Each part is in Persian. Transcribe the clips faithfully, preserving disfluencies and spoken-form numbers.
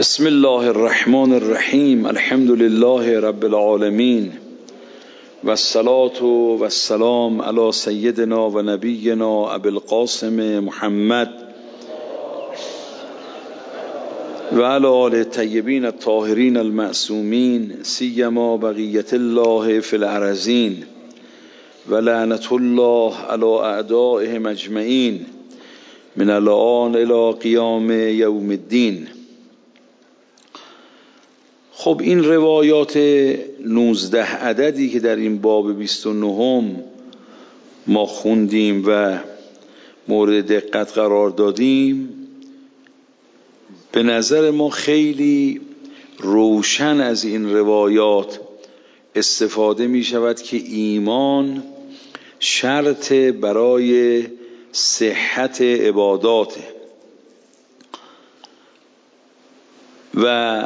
بسم الله الرحمن الرحیم. الحمد لله رب العالمین و الصلاة و السلام علی سیدنا و نبینا ابی القاسم محمد و علی آله الطیبین الطاهرین المعصومین سیما بقیت الله فی الارضین و لعنت الله علی اعدائهم اجمعین من الآن الی قیام یوم الدین. خب این روایات نوزده عددی که در این باب بیست و نهم ما خوندیم و مورد دقت قرار دادیم، به نظر ما خیلی روشن از این روایات استفاده می شود که ایمان شرط برای صحت عباداته و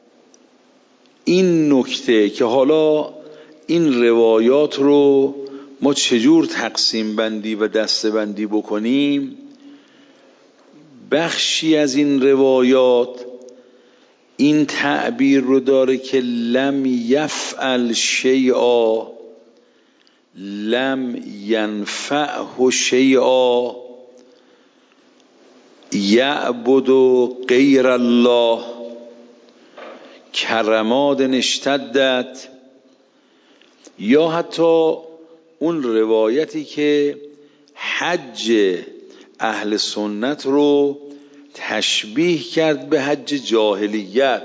این نکته که حالا این روایات رو ما چجور تقسیم بندی و دسته بندی بکنیم، بخشی از این روایات این تعبیر رو داره که لم یفعل شیئا لم ینفعه شیئا یعبد غیر الله کرماد اشتدت، یا حتی اون روایتی که حج اهل سنت رو تشبیه کرد به حج جاهلیت،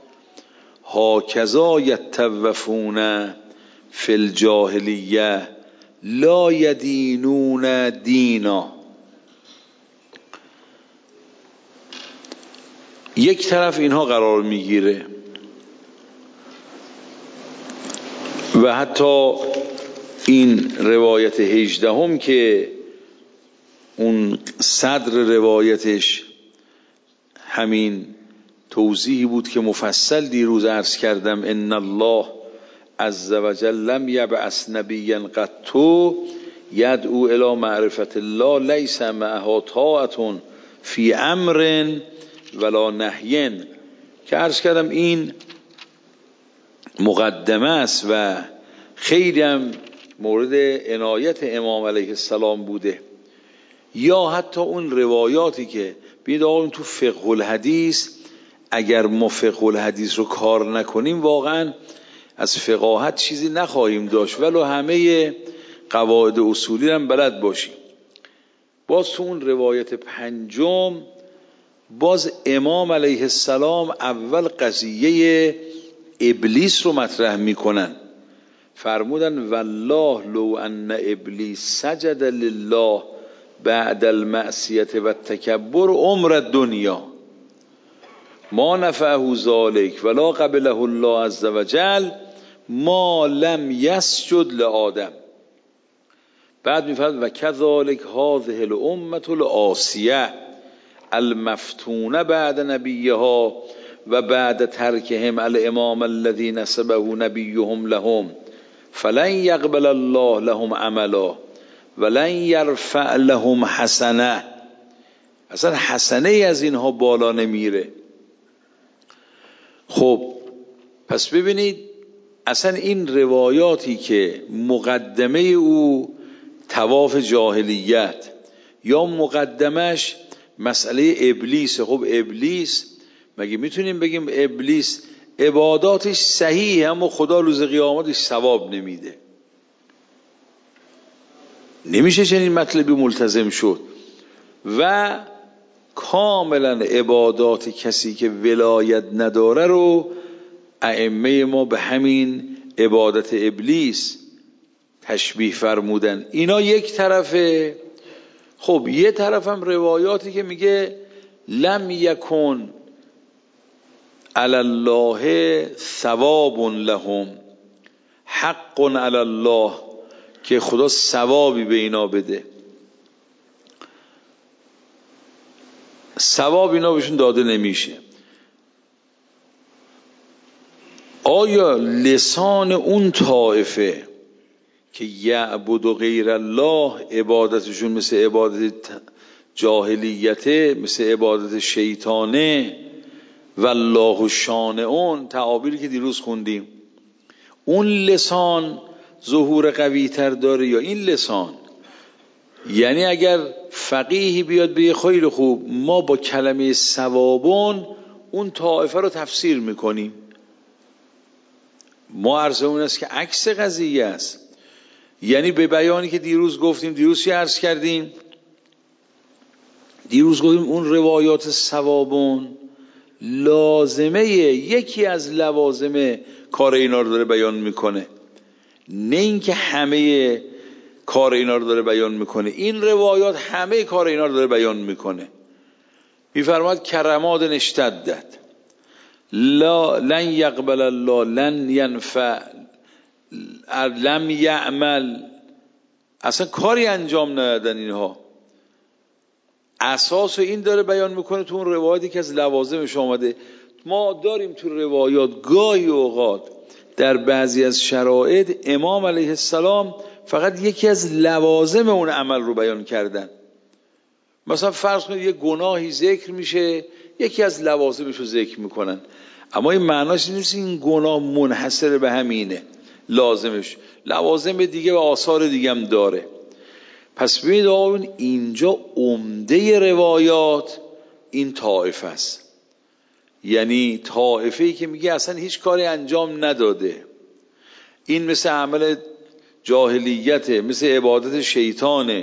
هاکذا یطوفون فی الجاهلیه لا یدینون دینا. یک طرف اینها قرار میگیره و حتی این روایت هجدهم که اون صدر روایتش همین توضیحی بود که مفصل دیروز عرض کردم، ان الله عز وجل لم یبعث نبیا قط یدعو الی معرفت الله لیس معها طاعة فی امر ولا نهی، که عرض کردم این مقدمه است و خیلی هم مورد عنایت امام علیه السلام بوده. یا حتی اون روایاتی که بید آقا تو فقه الحدیث، اگر ما فقه الحدیث رو کار نکنیم واقعا از فقاهت چیزی نخواهیم داشت، ولو همه قواعد اصولی هم بلد باشیم. باز تو اون روایت پنجم باز امام علیه السلام اول قضیه ابلیس رو مطرح میکنن، فرمودن والله لو ان ابلیس سجد لله بعد المعصیه و التکبر عمر دنیا ما نفعه ذلک ولا قبله الله عز وجل ما لم یسجد لآدم. بعد میفرماد و کذالک هذه الامه العاصیه المفتونه بعد نبیها و بعد ترکهم الامام الذی نسبه نبیهم لهم فلن یقبل الله لهم عملا ولن یرفع لهم حسنه. اصلا حسنه از اینها بالا نمیره. خب پس ببینید اصلا این روایاتی که مقدمه او طواف جاهلیت یا مقدمش مسئله ابلیس، خب ابلیس مگه میتونیم بگیم ابلیس عباداتش صحیح اما خدا روز قیامتش ثواب نمیده؟ نمیشه چنین مطلبی ملتزم شد. و کاملا عبادات کسی که ولایت نداره رو ائمه ما به همین عبادت ابلیس تشبیه فرمودن. اینا یک طرفه. خب یه طرف هم روایاتی که میگه لم یکن علی الله ثواب لهم حق علی الله، که خدا ثوابی به اینا بده، ثواب اینا بهشون داده نمیشه. آیا لسان اون طائفه که یعبد غیر الله عبادتشون مثل عبادت جاهلیته، مثل عبادت شیطانه والله شانعون، تعابیری که دیروز خوندیم، اون لسان ظهور قوی تر داره یا این لسان؟ یعنی اگر فقیهی بیاد بگه خیلی خوب ما با کلمه ثوابون اون طائفه رو تفسیر میکنیم، ما عرضمون است که عکس قضیه است. یعنی به بیانی که دیروز گفتیم، دیروز چی عرض کردیم؟ دیروز گفتیم اون روایات ثوابون لازمه، یکی از لوازم کار اینا رو داره بیان میکنه، نه اینکه همه کار اینا رو داره بیان میکنه. این روایات همه کار اینا رو داره بیان میکنه. میفرماد کرماد اشتدت لا لن یقبل الله لن ینفع لم یعمل، اصلا کاری انجام ندادن اینها. اساس این داره بیان میکنه تو اون روایاتی که از لوازمش آمده. ما داریم تو روایات گاهی اوقات در بعضی از شرایط امام علیه السلام فقط یکی از لوازم اون عمل رو بیان کردن. مثلا فرض کنید یه گناهی ذکر میشه، یکی از لوازمش رو ذکر میکنن، اما این معناش نیست این گناه منحصر به همینه، لازمش لوازم دیگه و آثار دیگه هم داره. پس ببینید آقایون اینجا عمده روایات این طائفه است، یعنی طائفه‌ای که میگه اصلا هیچ کاری انجام نداده، این مثل عمل جاهلیته، مثل عبادت شیطانه.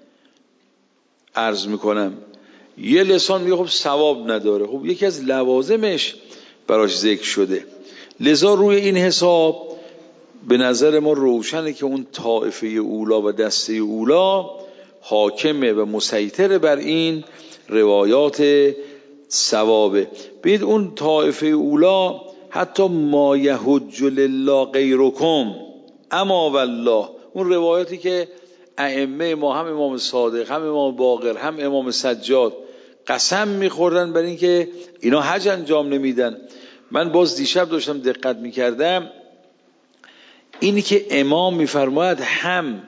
عرض میکنم یه لسان میگه خب ثواب نداره، خب یکی از لوازمش براش ذکر شده. لذا روی این حساب به نظر ما روشنه که اون طائفه اولا و دسته اولا حاکمه و مسیطر بر این روایات ثوابه. بید اون طائفه اولا حتی ما یحج لله غیرکم اما والله، اون روایاتی که ائمه ما هم امام صادق هم امام باقر هم امام سجاد قسم میخوردن بر این که اینا حج انجام نمیدن. من باز دیشب داشتم دقت میکردم، اینی که امام میفرماید هم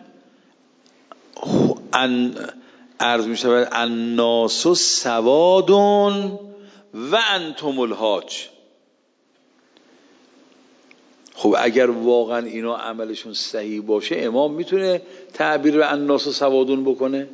ان عرض میشود الناس سوادون و انتم الحاج. خب اگر واقعا اینا عملشون صحیح باشه امام میتونه تعبیر به الناس سوادون بکنه؟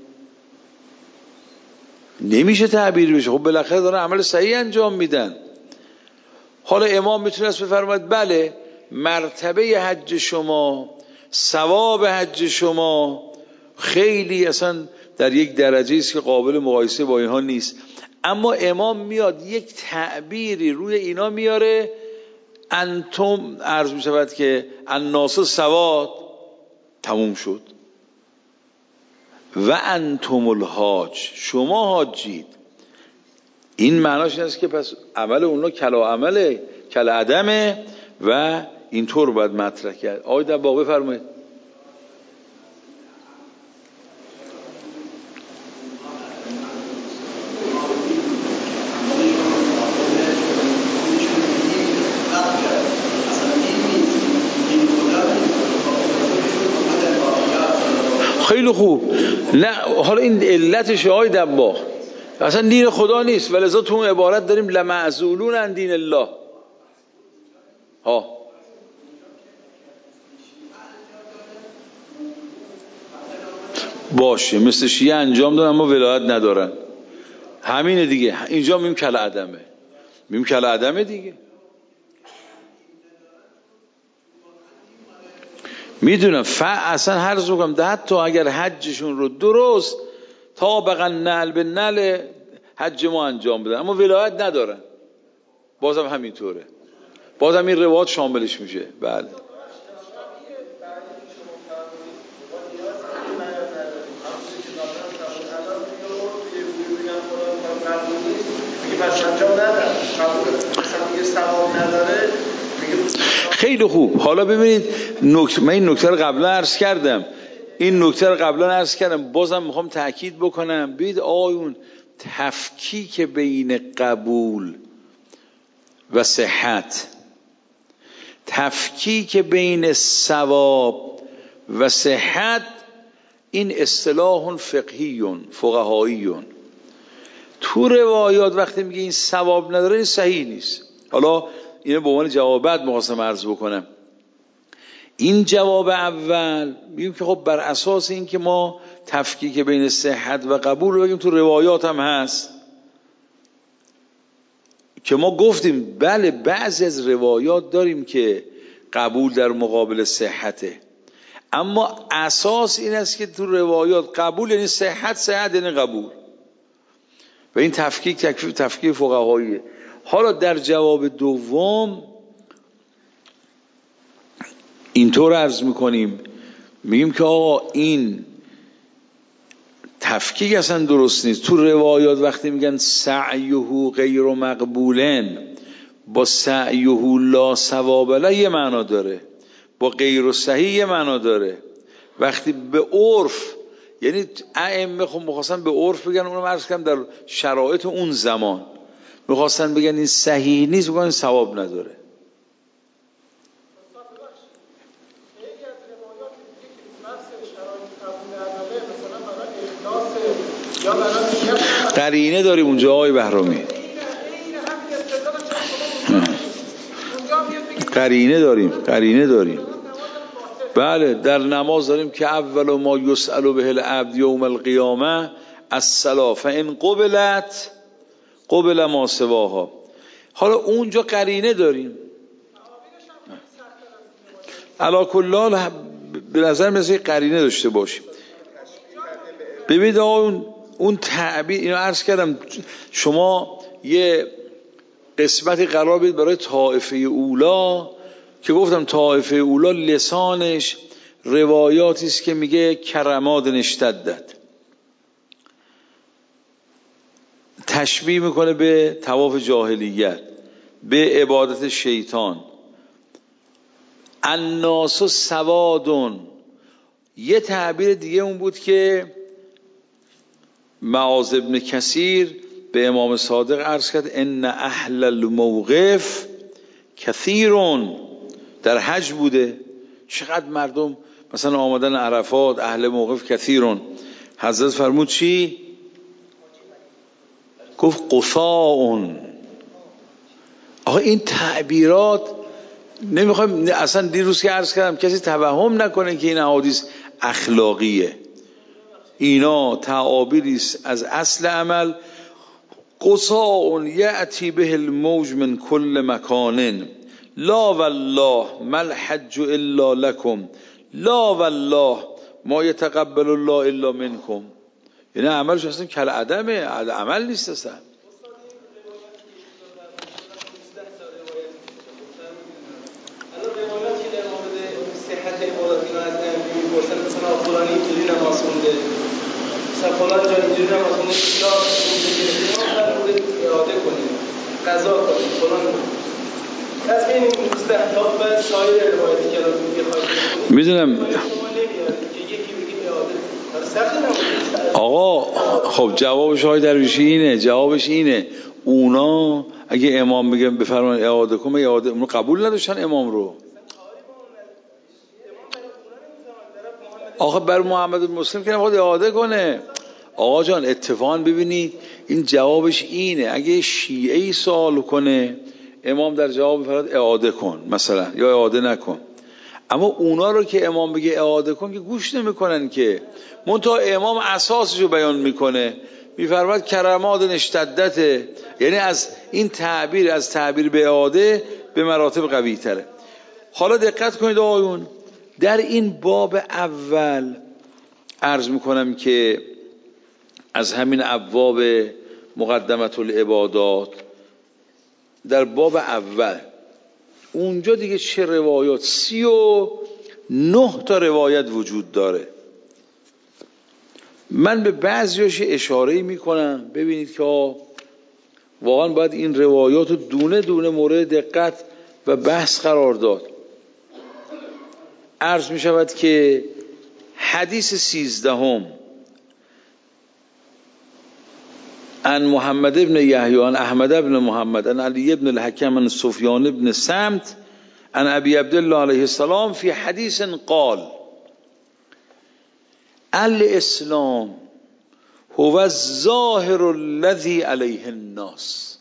نمیشه تعبیر بشه. خب بالاخره دارن عمل صحیح انجام میدن. حالا امام میتونه است بفرماید بله مرتبه حج شما، ثواب حج شما خیلی اصلا در یک درجه است که قابل مقایسه با اینها نیست، اما امام میاد یک تعبیری روی اینا میاره، انتم عرض می شود که الناس سواد، تموم شد، و انتم الحاج، شما حاجید. این معناش این است که پس عمل اونا کلا عمله، کلا عدمه و اینطور باید مطرح کرد. آقای دباغ بفرمایید. خیلی خوب. نه حالا این علتش آقای دباغ اصلا دین خدا نیست، ولذا تو اون عبارت داریم لمعزولون عن دین الله. ها باشه، مثل شیعه انجام دارن اما ولایت ندارن، همینه دیگه. اینجا میم کل عدمه، میم کل عدمه دیگه. میدونم ف اصلا هر زوگم ده حتی اگر حجشون رو درست تا بقا نل به نل حج ما انجام بدن اما ولایت ندارن، بازم همینطوره، بازم این روایات شاملش میشه. بله خیلی خوب. حالا ببینید نکته، من این نکته رو قبلا عرض کردم، این نکته رو قبلا عرض کردم بازم میخوام تاکید بکنم. ببینید آقایون تفکیک بین قبول و صحت، تفکیک بین ثواب و صحت، این اصطلاح فقهی فقهایی تو تو روایات وقتی میگه این ثواب نداره این صحیح نیست. حالا اینو به عنوان جواب بعد می‌خواستم عرض بکنم. این جواب اول میگیم که خب بر اساس این که ما تفکیک بین صحت و قبول رو بگیم تو روایات هم هست که ما گفتیم بله بعضی از روایات داریم که قبول در مقابل صحته، اما اساس این است که تو روایات قبول یعنی صحت، صحت یعنی قبول، و این تفکیک تفکیک تفکیک فقهاییه. حالا در جواب دوم اینطور عرض میکنیم، میگیم که آقا این تفکیک اصلا درست نیست. تو روایات وقتی میگن سعیه غیر مقبولن، با سعیه لا ثواب له یه معنا داره، با غیر صحیح یه معنا داره. وقتی به عرف، یعنی ائمه خب میخواستن به عرف بگن، اونم عرض کردم در شرایط اون زمان میخواستن بگن این صحیح نیست، بگن این ثواب نداره. قرینه داریم اونجا آقای بهرامی، قرینه داریم قرینه داریم بله در نماز داریم که اول ما یسأل به العبد یوم القیامه الصلاة فان قبلت قبل ما سواها. حالا اونجا قرینه داریم. علی کل حال به نظر مثل قرینه داشته باشیم. ببینید اون اون تعبیر، اینو عرض کردم شما یه قسمتی قرار بدید برای طائفه اولا که گفتم طائفه اولا لسانش روایاتی است که میگه کرماد اشتدت، تشبیه میکنه به طواف جاهلیت، به عبادت شیطان. الناس سوادون، یه تعبیر دیگه اون بود که معاذ ابن کثیر به امام صادق عرض کرد ان اهل الموقف کثیرون، در حج بوده چقدر مردم مثلا آمدن عرفات، اهل موقف کثیرون. حضرت فرمود چی؟ گفت قصاون. آقا این تعبیرات نمیخوایم اصلا، دیروز که عرض کردم کسی توهم نکنه که این احادیث اخلاقیه، اینا تعابیری است از اصل عمل. قصاء یأتی به الموج من کل مکان لا والله ما الحج الا لكم لا والله ما يتقبل الله الا منكم. یعنی عملش اصلا کل عدمه، عمل نیست اصلا. فلان جا اینجوری نماز خونده اصلاح اراده کنید قضا کنید فلان از این مستحبات و سایر روایتی که الان میخواید میدونم آقا. خب جوابش های درویشی اینه، جوابش اینه اونا اگه امام بگم بفرمایید اعاده کن، اعاده اونو قبول نداشتن امام رو. آقا بر محمد مسلم که نمیخواد اعاده کنه. آقا جان اتفاقا ببینید این جوابش اینه، اگه شیعه‌ای سوال کنه امام در جواب بفرماید اعاده کن مثلا، یا اعاده نکن. اما اونا رو که امام بگه اعاده کن که گوش نمیکنن که، منتها امام اساسشو بیان میکنه، میفرماید کرماد اشتدته، یعنی از این تعبیر از تعبیر به اعاده به مراتب قوی تره. حالا دقت کنید آقایون، در این باب اول عرض میکنم که از همین ابواب مقدمت العبادات، در باب اول اونجا دیگه چه روایات، سی و نه تا روایت وجود داره. من به بعضیاش اشاره‌ای میکنم، ببینید که واقعا باید این روایات رو دونه دونه مورد دقت و بحث قرار داد. عرض می شود که حدیث سیزدهم عن محمد ابن یحیی عن احمد ابن محمد عن علی ابن الحکم عن سفیان ابن سمت عن ابی عبدالله علیه السلام فی حدیث قال الاسلام هو الظاهر الذی علیه الناس.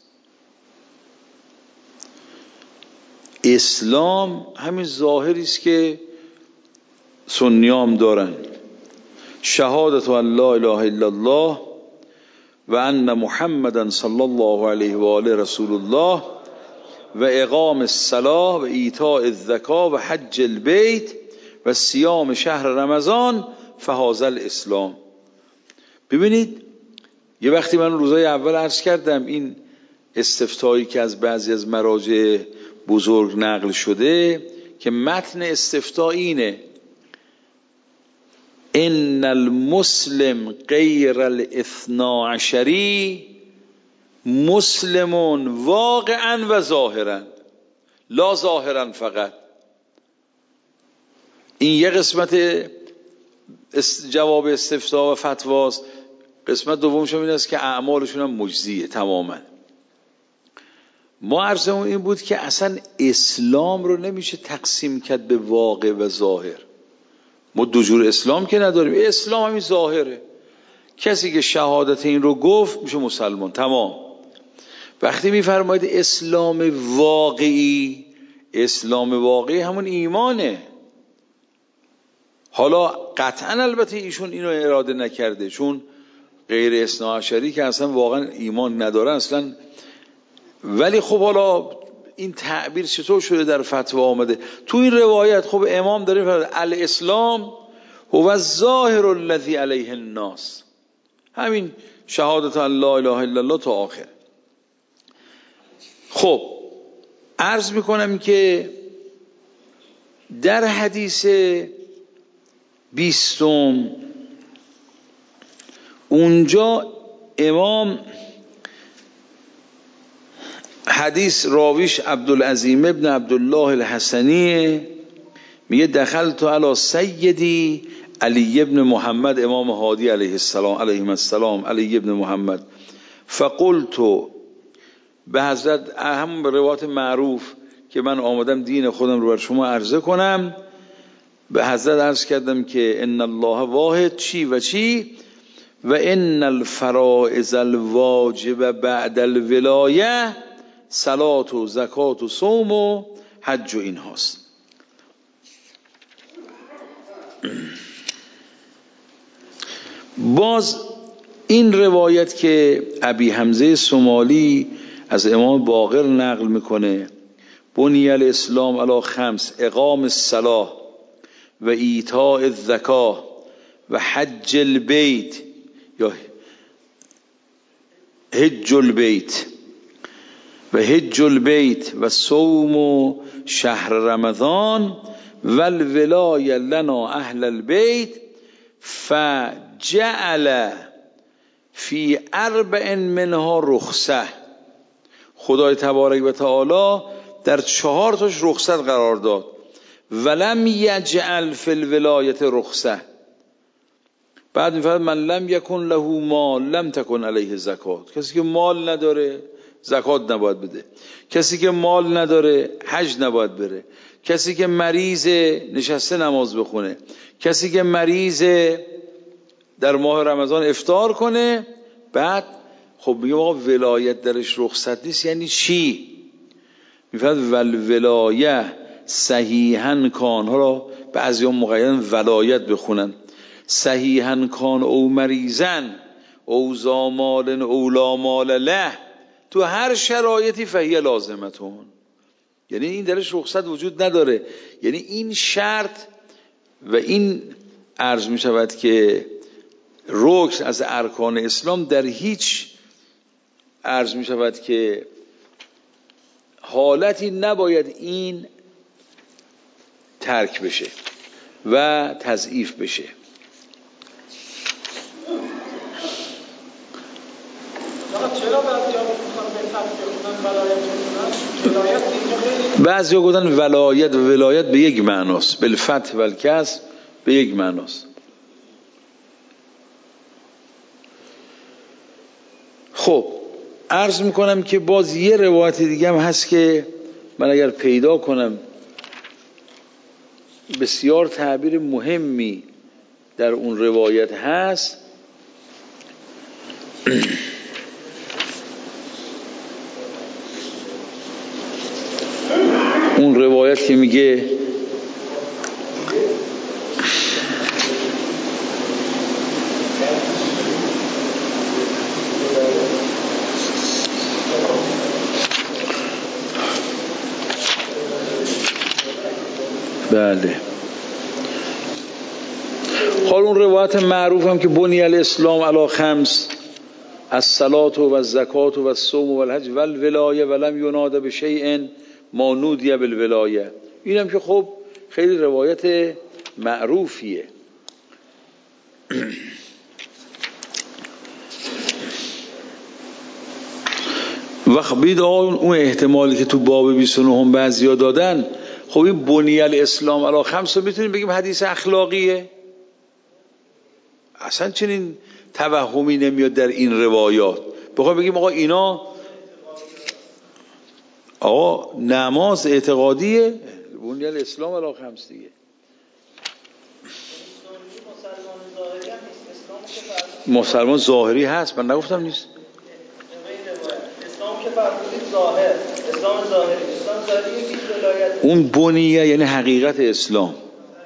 اسلام همین ظاهری است که سنیام دارن، شهادت ان لا اله الا الله و ان محمدا صلی الله علیه و آله رسول الله و اقام الصلاة و ایتاء الزکاة و حج البیت و صیام شهر رمضان فهذا الاسلام. ببینید یه وقتی من روزای اول عرض کردم این استفتایی که از بعضی از مراجع بزرگ نقل شده که متن استفتاء اینه: ان المسلم غیر الاثنا عشری مسلمون واقعا و ظاهرا، لا ظاهرا فقط. این یه قسمت جواب استفتاء و فتواست. قسمت دومش این است که اعمالشون هم مجزیه تماما. ما عرضمون این بود که اصلا اسلام رو نمیشه تقسیم کرد به واقع و ظاهر. ما دو جور اسلام که نداریم، اسلام همین ظاهره. کسی که شهادت این رو گفت میشه مسلمان، تمام. وقتی میفرمایید اسلام واقعی، اسلام واقعی همون ایمانه. حالا قطعا البته ایشون اینو اراده نکرده، چون غیر اثنا عشری که اصلا واقعا ایمان نداره اصلا. ولی خب حالا این تعبیر چطور شده در فتوا آمده؟ تو این روایت خب امام داره فرمود الاسلام هو الظاهر الذی علیه الناس، همین شهادت ان لا اله الا الله تا آخر. خب عرض میکنم که در حدیث بیستم اونجا امام حدیث راویش عبدالعظیم ابن عبدالله الحسنی میگه دخلت علی سیدی علی ابن محمد امام هادی علیه السلام علیه السلام علی ابن محمد فقلت، به حضرت همون روایت معروف که من آمدم دین خودم رو بر شما عرضه کنم، به حضرت عرض کردم که ان الله واحد چی و چی و ان الفرائض الواجب بعد الولایه صلات و زکات و صوم و حج و این هاست. باز این روایت که ابی حمزه سمالی از امام باقر نقل میکنه بنی الاسلام علی خمس اقام الصلاة و ایتاء الزکاة و حج البیت یا حج البیت و حج البیت و صوم شهر رمضان و الولایه لنا اهل البیت فجعل فی اربع منها رخصه. خدای تبارک و تعالی در چهار تاش رخصت قرار داد. ولم یجعل فی الولایت رخصه. بعد میفرد من لم یکن له مال لم تکن علیه زکات. کسی که مال نداره زکات نباید بده، کسی که مال نداره حج نباید بره، کسی که مریضه نشسته نماز بخونه، کسی که مریضه در ماه رمضان افطار کنه. بعد خب میگه آقا ولایت درش رخصت نیست، یعنی چی؟ میفرد ولولایه صحیحاً کان، حالا بعضی هم مقیدن ولایت بخونن، صحیحاً کان او مریضن او زامال او لا مال له، تو هر شرایطی فهیه لازمتون، یعنی این درش رخصت وجود نداره. یعنی این شرط و این عرض می شود که رکن از ارکان اسلام در هیچ عرض می شود که حالتی نباید این ترک بشه و تضعیف بشه. بعضی ها گفتن ولایت و ولایت به یک معناست، بالفتح و الکسر به یک معناست. خب عرض میکنم که باز یه روایت دیگه هم هست که من اگر پیدا کنم بسیار تعبیر مهمی در اون روایت هست. اون روایت که میگه بله حال اون روایت معروف هم که بنی الاسلام علی خمس الصلاة و الزکات و الصوم و الحج و الولایه ولم یناد بشیء ما نودی بالولایه، اینم که خب خیلی روایت معروفیه. و بید اون احتمالی که تو باب بیست و نه بعضیا دادن، خب این بنی الاسلام علی خمس رو میتونیم بگیم حدیث اخلاقیه؟ اصلا چنین توهمی نمیاد در این روایات. بخوام بگیم آقا اینا آقا نماز اعتقادیه، بنی الاسلام علی خمس دیگه. مسلمان ظاهری هست، من نگفتم نیست. اسلام که فرمودید ظاهر، اسلام ظاهری، اسلام ظاهری یک ولایت. اون بنیه یعنی حقیقت اسلام.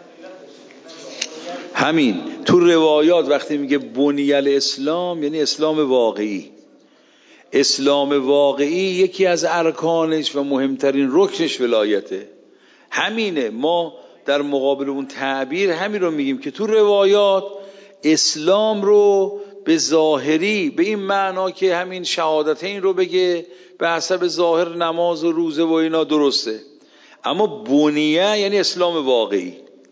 همین تو روایات وقتی میگه بنی الاسلام یعنی اسلام واقعی. اسلام واقعی یکی از ارکانش و مهمترین رکنش ولایته. همینه، ما در مقابل اون تعبیر همین رو میگیم که تو روایات اسلام رو به ظاهری به این معنا که همین شهادتین رو بگه به حسب ظاهر نماز و روزه و اینا درسته، اما بنیه یعنی اسلام واقعی.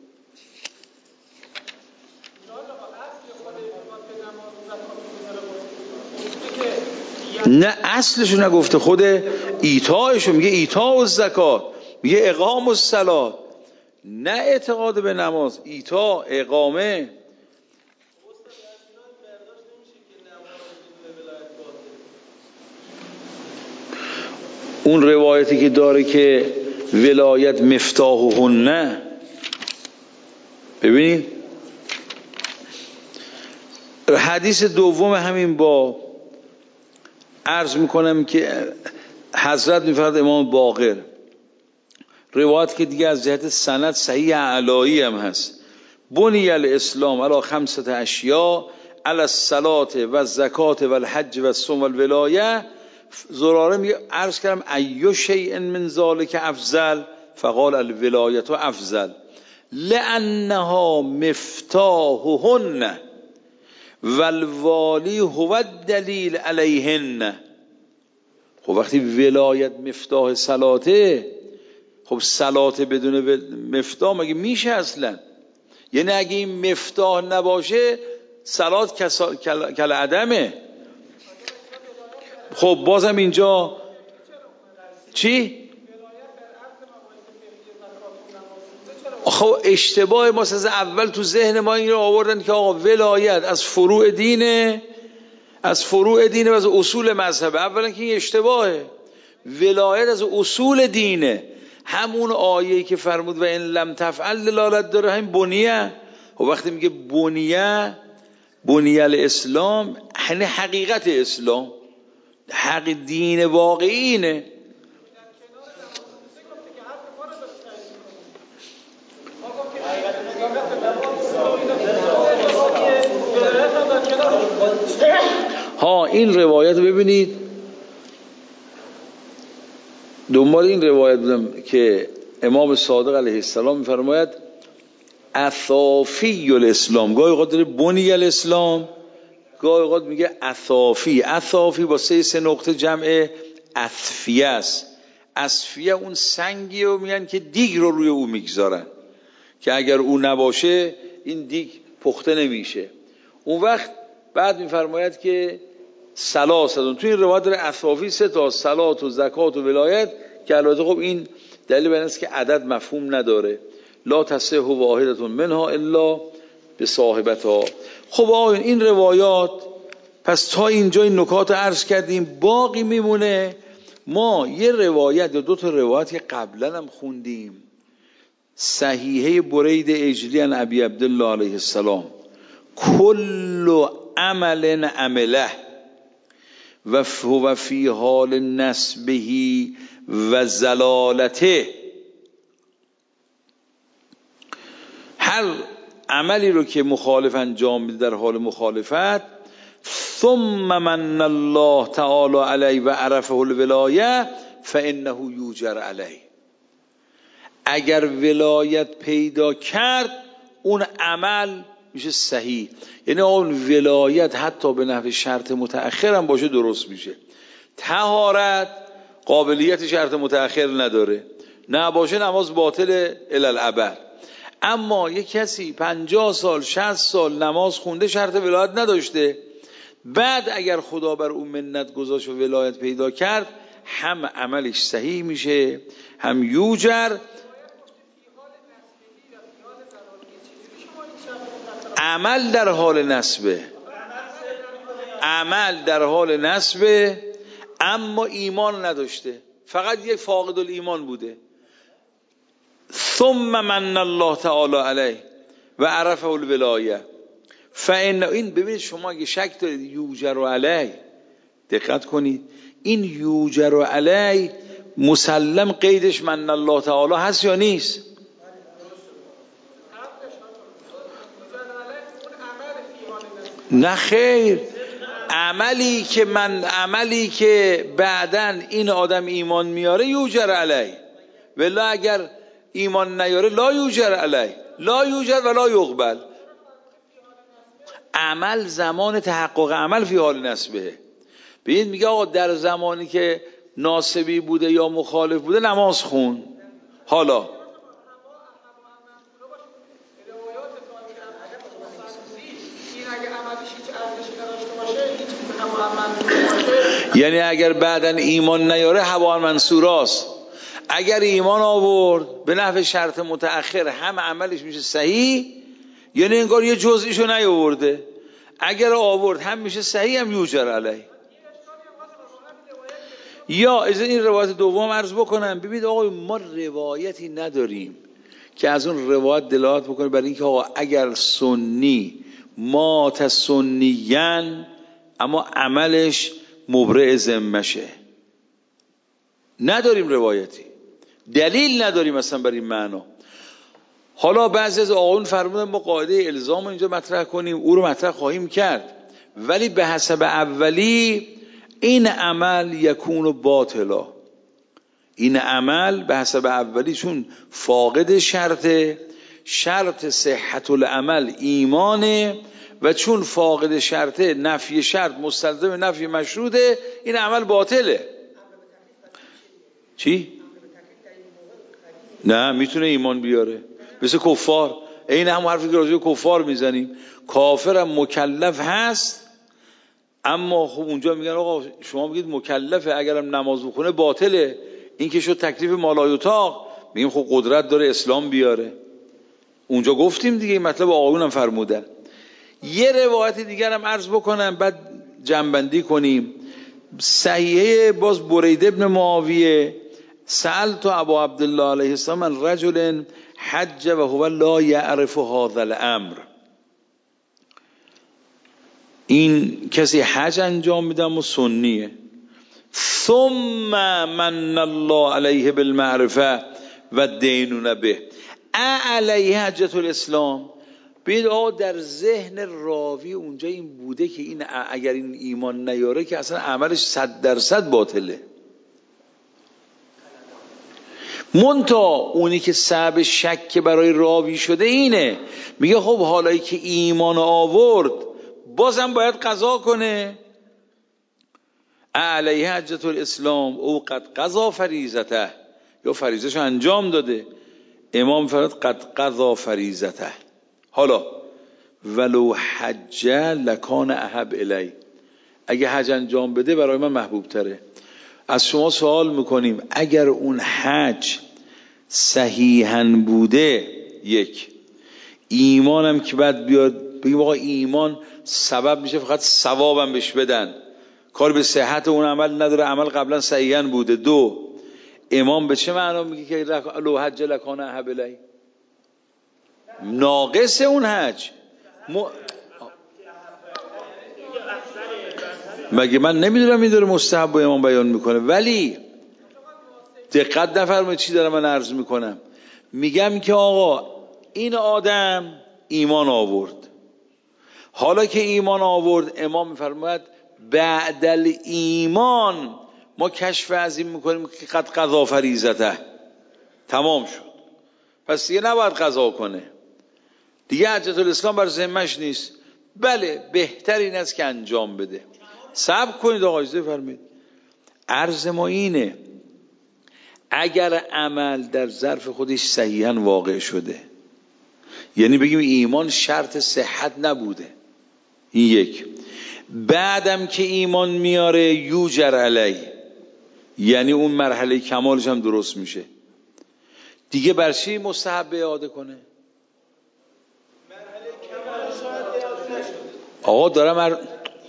نه اصلشو نگفته، خود ایتایشو میگه ایتا و زکات، میگه اقام و صلات، نه اعتقاد به نماز، ایتا اقامه. اون روایتی که داره که ولایت مفتاحهن، ببینید حدیث دوم همین با عرض میکنم که حضرت میفرد امام باقر، روایت که دیگه از جهت سند صحیح علایی هم هست. بنی الاسلام علی خمسة اشیاء علی الصلاة و الزکات و الحج و الصوم و الولایه. زراره میگه عرض کردم ایو شیء من ذلک افضل، فقال الولایة افضل لانها مفتاحهن والوالی هو الدلیل علیهن. خب وقتی ولایت مفتاح صلاته، خب صلات بدون مفتاح مگه میشه اصلا؟ یعنی اگه این مفتاح نباشه صلات کل عدمه. خب بازم اینجا چی؟ خب اشتباه ما از اول تو ذهن ما این رو آوردن که آقا ولایت از فروع دینه، از فروع دینه و از اصول مذهبه. اولا که این اشتباهه، ولایت از اصول دینه. همون آیه‌ای که فرمود و این لم تفعل دلالت داره همین بنیه. و وقتی میگه بنیه، بنیه الاسلام یعنی حقیقت اسلام، حق دین واقعی اینه. ها این روایت رو ببینید، دنبال این روایت بودم که امام صادق علیه السلام میفرماید اثافی الاسلام، گاهی اوقات داره بنی الاسلام، گاهی اوقات میگه اثافی. اثافی با سه سه نقطه جمع اثفیه است. اثفیه اون سنگی رو میگن که دیگ رو روی او میگذارن که اگر او نباشه این دیگ پخته نمیشه. اون وقت بعد میفرماید که سلاستون، توی این روایت داره اثافی سه تا، صلات و زکات و ولایت، که البته خب این دلیل بر اینه که عدد مفهوم نداره. لا تصح واحدتون منها الا به صاحبتها. خب آقایون این روایات، پس تا اینجا این نکات عرض کردیم، باقی میمونه ما یه روایت یا دو تا روایت که قبلا هم خوندیم، صحیحه برید اجلی عن ابی عبدالله علیه السلام، کل عمل عمله، و هو فی حال نسبه و زلالته. هر عملی رو که مخالف انجام میده در حال مخالفت، ثم من الله تعالی علیه و عرفه الولایه فانه یوجر علیه. اگر ولایت پیدا کرد اون عمل میشه صحیح. یعنی اون ولایت حتی به نحو شرط متأخر هم باشه درست میشه. طهارت قابلیت شرط متأخر نداره، نه باشه نماز باطل الالعبد. اما یک کسی پنجاه سال شصت سال نماز خونده شرط ولایت نداشته، بعد اگر خدا بر اون منت گذاشت و ولایت پیدا کرد، هم عملش صحیح میشه هم یوجر. عمل در حال نسبه، عمل در حال نسبه، اما ایمان نداشته، فقط یک فاقد الایمان بوده. ثم من الله تعالی علیه و عرفه الولایه فان. این ببینید شما اگه شک دارید یوجر علیه، دقت کنید، این یوجر علیه مسلم قیدش من الله تعالی هست یا نیست؟ نه خیر، عملی که من عملی که بعدن این آدم ایمان میاره یوجر علیه، ولی اگر ایمان نیاره لا یوجر علیه، لا یوجر ولا یقبل. عمل زمان تحقق عمل فی حال نسبه. ببین میگه آقا در زمانی که ناسبی بوده یا مخالف بوده نماز خون. حالا یعنی اگر بعدن ایمان نیاره هوا منصوراست. اگر ایمان آورد به نحو شرط متأخر هم عملش میشه صحیح، یعنی انگار یه جزئیشو نیاورده. اگر آورد هم میشه صحیح هم یوجر علیه. یا از این روایت دوم عرض بکنم، ببینید آقا ما روایتی نداریم که از اون روایت دلالت بکنه برای اینکه آقا اگر سنی مات سنیان اما عملش مبرئ ذمشه. نداریم روایتی، دلیل نداریم اصلا برای این معنا. حالا بعضی از آقایون فرمودن ما قاعده الزام رو اینجا مطرح کنیم، او رو مطرح خواهیم کرد، ولی به حسب اولی این عمل یکون باطلا. این عمل به حسب اولی چون فاقد شرط شرط صحت العمل ایمانه و چون فاقد شرط نفی شرط مستلزم نفی مشروطه، این عمل باطله. چی؟ نه میتونه ایمان بیاره، مثل کفار. این هم حرفی که راجع به کفار میزنیم، کافرم مکلف هست، اما خب اونجا میگن آقا شما میگید مکلفه، اگرم نماز بخونه باطله، این که شد تکلیف مالایوتاق. میگیم خب قدرت داره اسلام بیاره. اونجا گفتیم دیگه، این مطلب آقایونم فرمودن. یه روایت دیگر هم عرض بکنم بعد جنبندی کنیم. صحیحه باز برید ابن معاویه سألت ابو عبدالله علیه السلام من رجل حج و هو لا یعرف هذا الامر. این کسی حج انجام میدم و سنیه. ثم من الله علیه بالمعرفه و دینون به علیه حجت الاسلام. بید آقا در ذهن راوی اونجا این بوده که این اگر این ایمان نیاره که اصلا عملش صد درصد باطله. منتها اونی که سبب شک برای راوی شده اینه، میگه خب حالایی که ایمان آورد بازم باید قضا کنه. علیه حجت الاسلام او قد قضا فریضته، یا فریضه‌شو انجام داده. امام فرمود قد قضا فریضته. حالا ولو حج لکان احب الی، اگه حج انجام بده برای من محبوب تره. از شما سوال میکنیم اگر اون حج صحیحاً بوده، یک ایمانم که بعد بیاد بگیم آقا ایمان سبب میشه فقط ثوابم بهش بدن، کار به صحت اون عمل نداره، عمل قبلا صحیحاً بوده. دو امام به چه معنا میگه که لو حج لکان احب الی؟ ناقص اون حج م... مگه من نمیدونم این داره مستحب و امام بیان میکنه؟ ولی دقت نفرمایید چی دارم من عرض میکنم. میگم که آقا این آدم ایمان آورد، حالا که ایمان آورد امام میفرماید بعد الایمان ما کشف از این میکنیم که قد قضا فریضته، تمام شد، پس دیگه نباید قضا کنه دیگه، حجت الاسلام بر ذمه‌اش نیست. بله بهتر این است که انجام بده. صبر کنید آقا اجازه فرمایید. عرض ما اینه اگر عمل در ظرف خودش صحیحاً واقع شده، یعنی بگیم ایمان شرط صحت نبوده، این یک، بعدم که ایمان میاره یوجر علی، یعنی اون مرحله کمالش هم درست میشه، دیگه بر چی مستحب اعاده کنه؟ آقا دارم ار...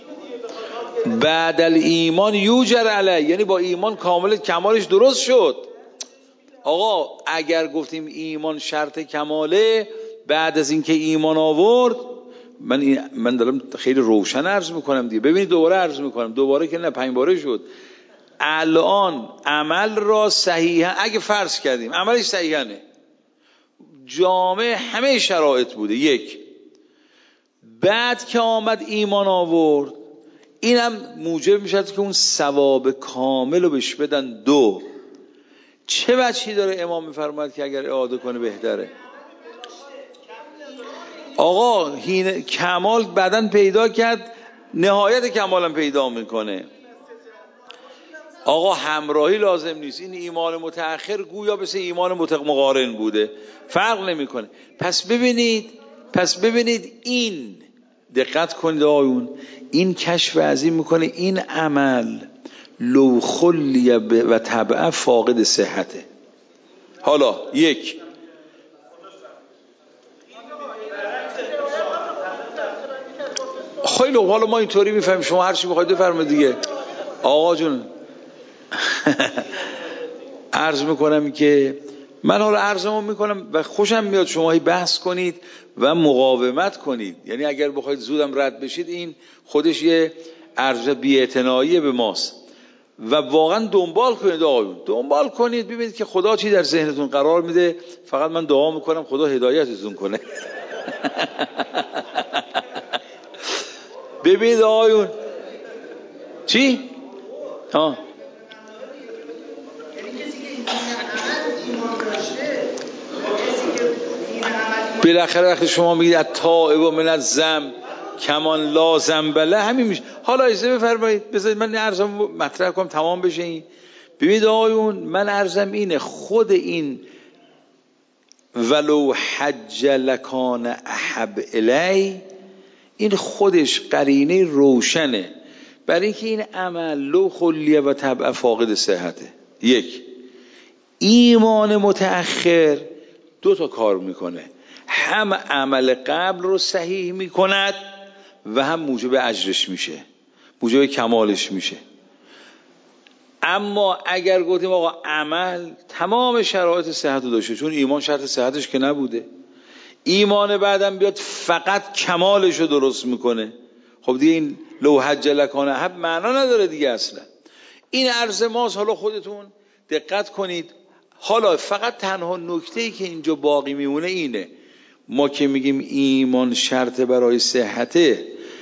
بعد الایمان یوجر علی، یعنی با ایمان کامل کمالش درست شد. آقا اگر گفتیم ایمان شرط کماله، بعد از اینکه ایمان آورد، من این من دارم خیلی روشن عرض میکنم دیگه، ببینید دوباره عرض میکنم، دوباره که نه پنج باره شد. الان عمل را صحیحا اگه فرض کردیم عملش صحیحانه، جامع همه شرایط بوده، یک، بعد که آمد ایمان آورد، اینم موجب میشه که اون ثواب کامل رو بهش بدن. دو، چه وجهی داره امام میفرماید که اگر اعاده کنه بهتره؟ آقا هین کمال بدن پیدا کرد، نهایت کمالم پیدا میکنه. آقا همراهی لازم نیست، این ایمان متأخر گویا مثل ایمان مقارن بوده، فرق نمیکنه. پس ببینید پس ببینید این دقت کنید آقایون، این کشف عظیم میکنه این عمل لو خلی و طبعه فاقد صحته. حالا یک، خیلی حالا ما اینطوری میفهمیم، شما هر چی بخواید بفرمایید دیگه. آقا جون عرض میکنم که من حالا عرضمو میکنم و خوشم میاد شما بحث کنید و مقاومت کنید، یعنی اگر بخواید زودم رد بشید این خودش یه عرض بی‌اعتنایی به ماست. و واقعا دنبال کنید آقایون، دنبال کنید ببینید که خدا چی در ذهنتون قرار میده. فقط من دعا میکنم خدا هدایتتون کنه. ببینید آقایون چی؟ ها بالاخره وقتی شما میگید التائب من الذنب کمان لا ذنب له، همین میشه. حالا اجازه بفرمایید بذارید من عرضم مطرح کنم تمام بشه. این ببینید آقایون، من عرضم اینه خود این ولو حج لکان احب الی، این خودش قرینه روشنه برای اینکه این عمل لو خلیه و طبع فاقد صحته. یک، ایمان متأخر دو تا کار میکنه، هم عمل قبل رو صحیح میکند و هم موجب اجرش میشه، موجب کمالش میشه. اما اگر گفتیم آقا عمل تمام شرایط صحت رو داشته، چون ایمان شرط صحتش که نبوده، ایمان بعدم بیاد فقط کمالش رو درست میکنه، خب دیگه این لو حج لکان احب معنا نداره دیگه اصلا. این عرض ماست، حالا خودتون دقت کنید. حالا فقط تنها نکته‌ای که اینجا باقی میمونه اینه، ما که میگیم ایمان شرط برای صحته،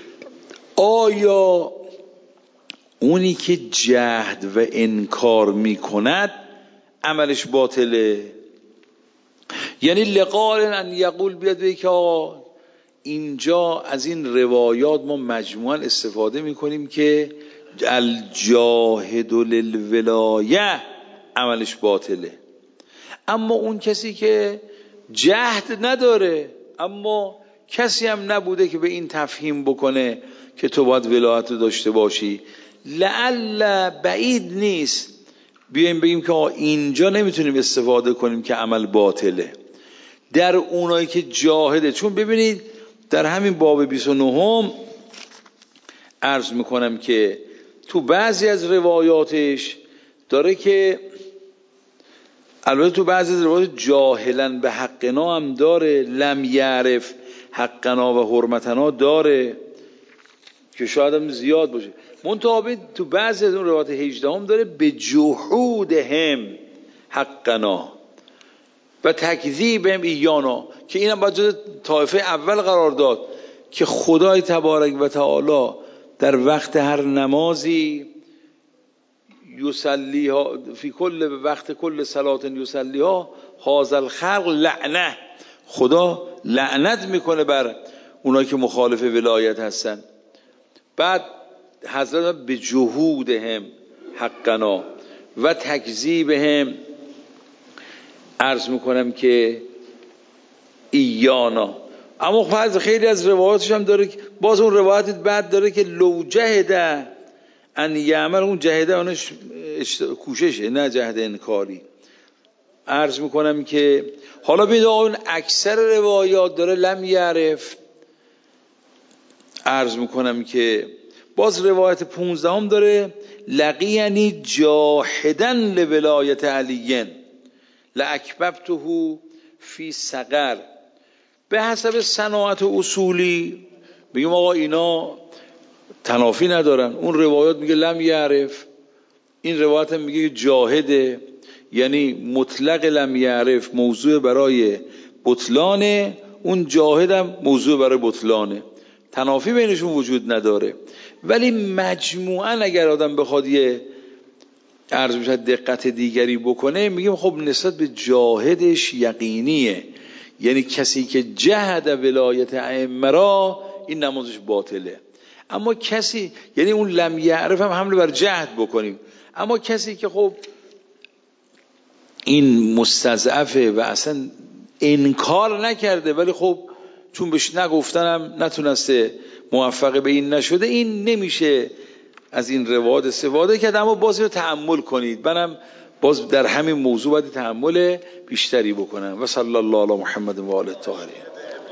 آیا اونی که جهد و انکار میکند عملش باطله؟ یعنی لقال ان یقول بیاد بگه که آقا اینجا از این روایات ما مجموعاً استفاده میکنیم که الجاهد للولایه عملش باطله، اما اون کسی که جهد نداره اما کسی هم نبوده که به این تفهیم بکنه که تو باید ولایت رو داشته باشی، لعل بعید نیست بیایم بگیم که اینجا نمیتونیم استفاده کنیم که عمل باطله در اونایی که جاهده. چون ببینید در همین باب بیست و نه عرض میکنم که تو بعضی از روایاتش داره که البته تو بعضی از روایات جاهلن به حقنا هم داره، لم یعرف حقنا و حرمتنا داره که شاید هم زیاد باشه. منتها تو بعضی از اون روایات هجده هم داره به جحودهم حقنا و تکذیبهم ایانا، که اینم باید جز طایفه اول قرار داد که خدای تبارک و تعالی در وقت هر نمازی یصلیها فی کل وقت کل صلات یصلیها هذا الخلق لعنه، خدا لعنت میکنه بر اونایی که مخالف ولایت هستن. بعد حضرت به جهودهم حقنا و تکذیبهم عرض میکنم که ایانا. اما فرض خیلی از روایاتش هم داره، باز اون روایت بعد داره که لو جهده ان یعمل، اون جهده اونش کوششه نه جهد انکاری. عرض میکنم که حالا بید اون اکثر روایات داره لم یعرف. عرض میکنم که باز روایت پونزده هم داره لقیانی جاهدن لولایت علیین لاکببته فی سقر. به حسب صناعت اصولی بگیم آقا اینا تنافی ندارن. اون روایات میگه لم یعرف، این روایت هم میگه جاهده، یعنی مطلق لم یعرف موضوع برای بطلانه، اون جاهد هم موضوع برای بطلانه، تنافی بینشون وجود نداره. ولی مجموعاً اگر آدم بخواد یه عرض بشه دقت دیگری بکنه، میگیم خب نسبت به جاهدش یقینیه، یعنی کسی که جهد ولایت ائمه را این نمازش باطله. اما کسی، یعنی اون لم یعرف هم حمله بر جهد بکنیم، اما کسی که خب این مستضعفه و اصلا انکار نکرده ولی خب چون بهش نگفتنم نتونسته موفق به این نشده، این نمیشه از این روایات استفاده کرد. اما باز رو تأمل کنید، منم باز در همین موضوع باید تأمل بیشتری بکنم. و صلی الله علی محمد و آله الطاهرین.